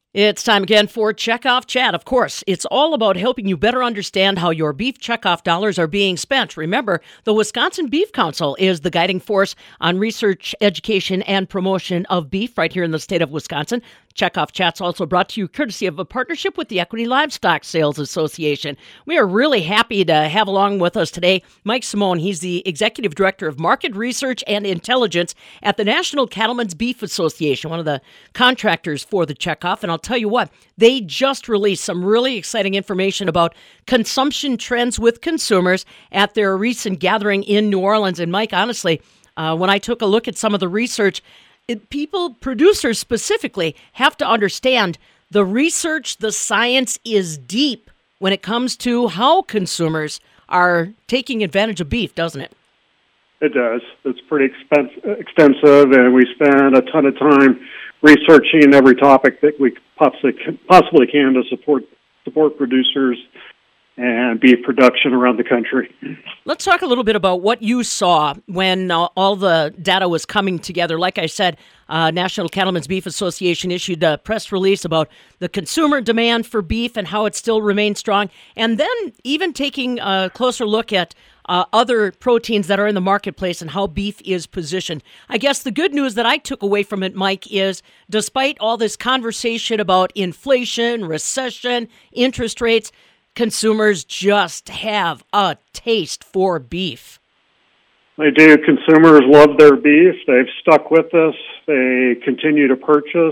It's time again for Checkoff Chat. Of course, it's all about helping you better understand how your beef checkoff dollars are being spent. Remember, the Wisconsin Beef Council is the guiding force on research, education, and promotion of beef right here in the state of Wisconsin. Checkoff Chat's also brought to you courtesy of a partnership with the Equity Livestock Sales Association. We are really happy to have along with us today Mike Simone. He's the Executive Director of Market Research and Intelligence at the National Cattlemen's Beef Association, one of the contractors for the checkoff. And I'll tell you what, they just released some really exciting information about consumption trends with consumers at their recent gathering in New Orleans. And Mike, honestly, when I took a look at some of the research, producers specifically, have to understand the research, the science is deep when it comes to how consumers are taking advantage of beef, doesn't it? It does. It's pretty extensive, and we spend a ton of time researching every topic that we possibly can to support producers and beef production around the country. Let's talk a little bit about what you saw when all the data was coming together. Like I said, National Cattlemen's Beef Association issued a press release about the consumer demand for beef and how it still remains strong, and then even taking a closer look at other proteins that are in the marketplace and how beef is positioned. I guess the good news that I took away from it, Mike, is despite all this conversation about inflation, recession, interest rates, consumers just have a taste for beef. They do. Consumers love their beef. They've stuck with us. They continue to purchase.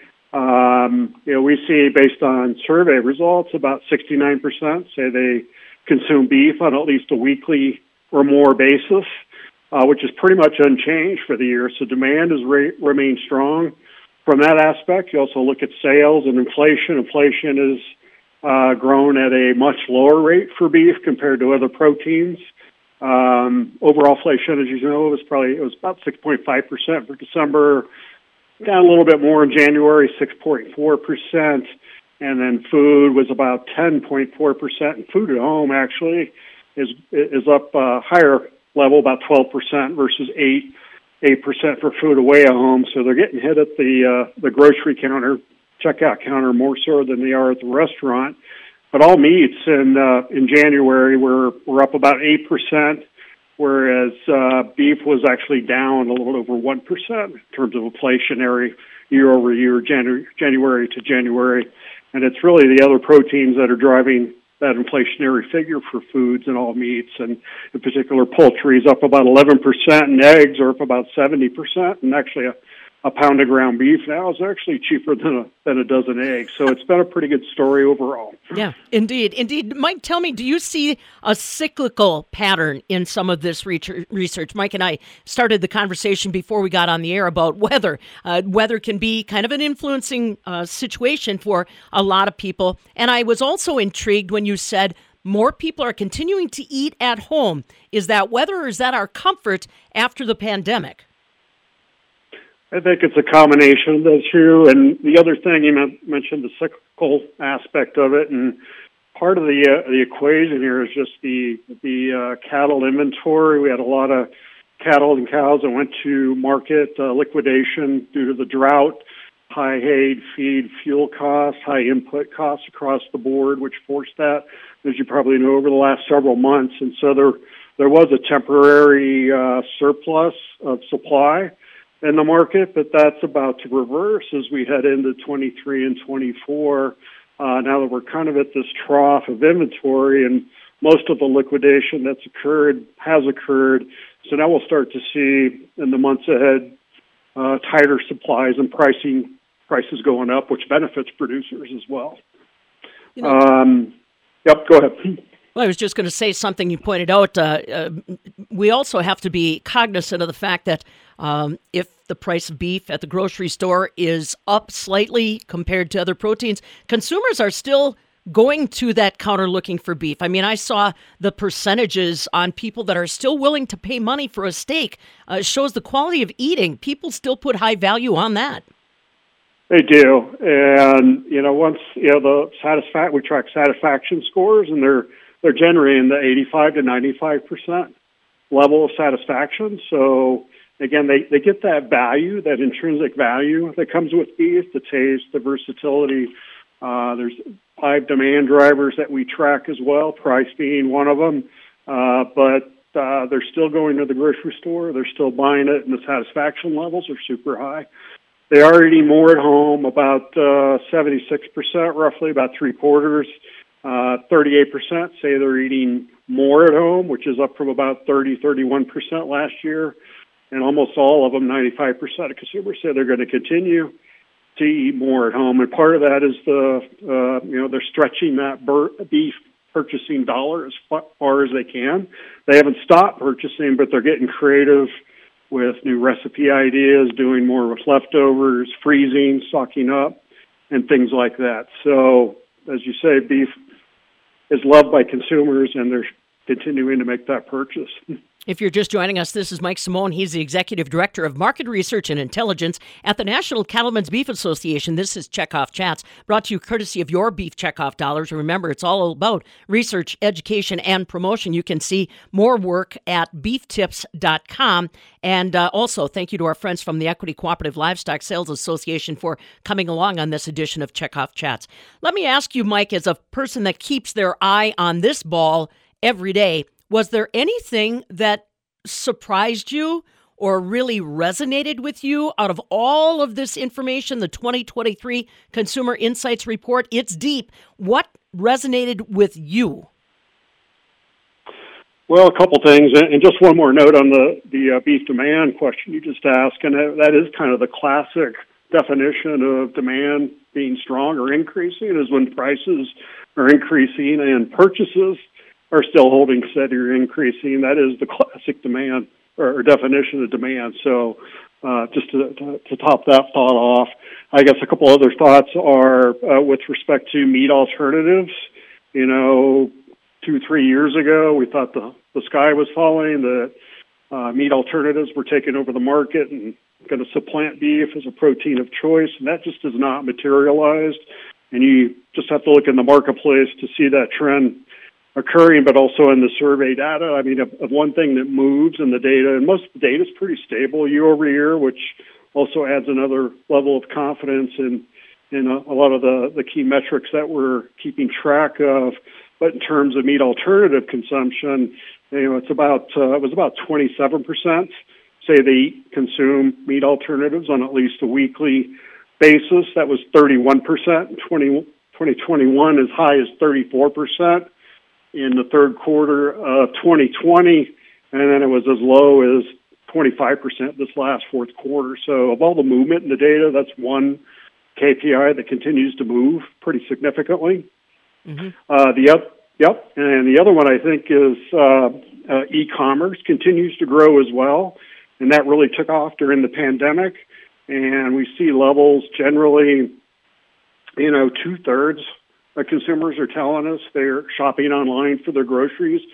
We see based on survey results, about 69% say they consume beef on at least a weekly or more basis, which is pretty much unchanged for the year. So demand has remained strong. From that aspect, you also look at sales and inflation. Inflation is grown at a much lower rate for beef compared to other proteins. Overall inflation, as you know, it was about 6.5% for December, down a little bit more in January, 6.4%, and then food was about 10.4%. And food at home actually is up a higher level, about 12% versus 8% for food away at home. So they're getting hit at the grocery counter, checkout counter, more so than they are at the restaurant. But all meats in January were up about 8%, whereas beef was actually down a little over 1% in terms of inflationary year over year, January to January. And it's really the other proteins that are driving that inflationary figure for foods and all meats. And in particular, poultry is up about 11%, and eggs are up about 70%, and actually a pound of ground beef now is actually cheaper than a dozen eggs. So it's been a pretty good story overall. Yeah, indeed. Mike, tell me, do you see a cyclical pattern in some of this research? Mike and I started the conversation before we got on the air about weather. Weather can be kind of an influencing situation for a lot of people. And I was also intrigued when you said more people are continuing to eat at home. Is that weather or is that our comfort after the pandemic? I think it's a combination of those two. And the other thing, you mentioned the cyclical aspect of it, and part of the equation here is just the cattle inventory. We had a lot of cattle and cows that went to market liquidation due to the drought, high hay, feed, fuel costs, high input costs across the board, which forced that, as you probably know, over the last several months. And so there was a temporary surplus of supply in the market, but that's about to reverse as we head into 23 and 24. Now that we're kind of at this trough of inventory, and most of the liquidation that's occurred has occurred. So now we'll start to see in the months ahead tighter supplies and prices going up, which benefits producers as well. Yep, go ahead. Well, I was just going to say something you pointed out. We also have to be cognizant of the fact that if the price of beef at the grocery store is up slightly compared to other proteins, consumers are still going to that counter looking for beef. I mean, I saw the percentages on people that are still willing to pay money for a steak. It shows the quality of eating. People still put high value on that. They do. And, once, we track satisfaction scores, and they're generating the 85 to 95% level of satisfaction. So Again, they get that value, that intrinsic value that comes with beef, the taste, the versatility. There's 5 demand drivers that we track as well, price being one of them. But they're still going to the grocery store. They're still buying it, and the satisfaction levels are super high. They are eating more at home, about 76%, roughly, about three-quarters. 38% say they're eating more at home, which is up from about 31% last year. And almost all of them, 95% of consumers, say they're going to continue to eat more at home. And part of that is they're stretching that beef purchasing dollar as far as they can. They haven't stopped purchasing, but they're getting creative with new recipe ideas, doing more with leftovers, freezing, stocking up, and things like that. So, as you say, beef is loved by consumers, and they're continuing to make that purchase. If you're just joining us, this is Mike Simone. He's the Executive Director of Market Research and Intelligence at the National Cattlemen's Beef Association. This is Checkoff Chats, brought to you courtesy of your Beef Checkoff dollars. Remember, it's all about research, education, and promotion. You can see more work at beeftips.com. And also, thank you to our friends from the Equity Cooperative Livestock Sales Association for coming along on this edition of Checkoff Chats. Let me ask you, Mike, as a person that keeps their eye on this ball every day, was there anything that surprised you or really resonated with you out of all of this information, the 2023 Consumer Insights Report? It's deep. What resonated with you? Well, a couple things, and just one more note on the beef demand question you just asked, and that is kind of the classic definition of demand being strong or increasing, is when prices are increasing and purchases are still holding steady or increasing. That is the classic demand or definition of demand. So just to top that thought off, I guess a couple other thoughts are with respect to meat alternatives. 2-3 years ago, we thought the sky was falling, that meat alternatives were taking over the market and going to supplant beef as a protein of choice, and that just has not materialized. And you just have to look in the marketplace to see that trend occurring, but also in the survey data. I mean, of one thing that moves in the data, and most of the data is pretty stable year over year, which also adds another level of confidence in a lot of the key metrics that we're keeping track of. But in terms of meat alternative consumption, it was about 27% say they consume meat alternatives on at least a weekly basis. That was 31% in 2021, as high as 34% in the third quarter of 2020, and then it was as low as 25% this last fourth quarter. So of all the movement in the data, that's one KPI that continues to move pretty significantly. Mm-hmm. And the other one, I think, is e-commerce continues to grow as well, and that really took off during the pandemic. And we see levels generally, 2/3 consumers are telling us they're shopping online for their groceries